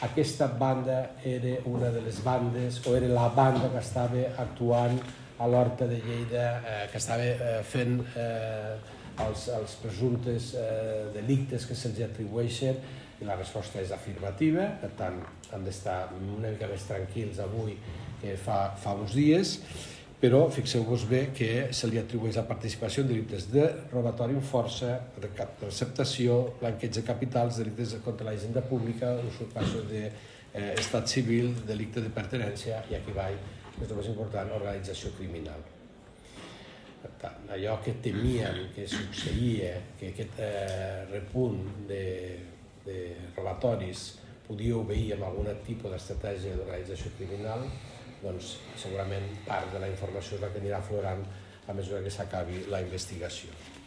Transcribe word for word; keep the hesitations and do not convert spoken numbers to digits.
aquesta banda era una de les bandes, o era la banda que estava actuant a l'Horta de Lleida, eh, que estava eh, fent eh, els, els presumptes eh, delictes que se'ls atribueixen, i la resposta és afirmativa. Per tant, han d'estar una mica més tranquils avui que fa, fa uns dies, però fixeu-vos bé que se li atribueix la participació en delictes de robatori amb força, receptació, blanqueig de capitals, delictes contra la hisenda pública, usurpació d'estat civil, delicte de pertinència, i aquí va, és el més important, organització criminal. Per tant, allò que temien que succeïa, que aquest eh, repunt de, de robatoris podia obeir amb algun tipus d'estratègia d'organització criminal, doncs segurament part de la informació és la que anirà aflorant a mesura que s'acabi la investigació.